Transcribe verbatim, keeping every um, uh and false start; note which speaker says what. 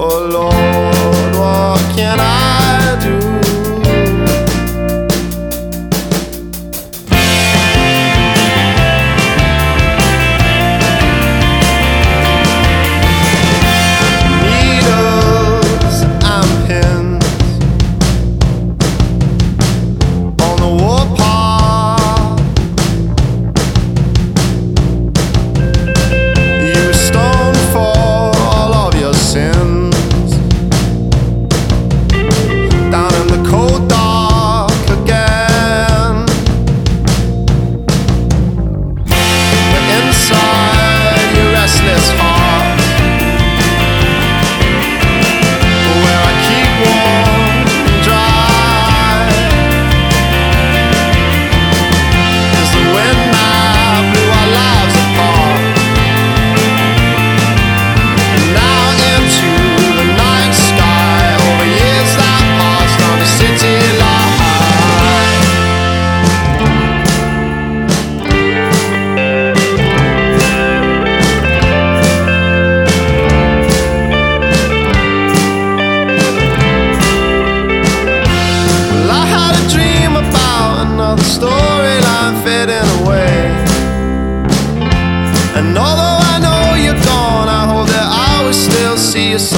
Speaker 1: Oh Lord, what can I do? Needles and pins on the warpath. You were stoned for all of your sins, down in the cold dark again. But inside your restless heart, where I keep warm and dry, as the wind now blew our lives apart. And now into the night sky, over years that passed on a city light. Well, I had a dream about another storyline fading away. And although I know you're gone, I hope that I will still see you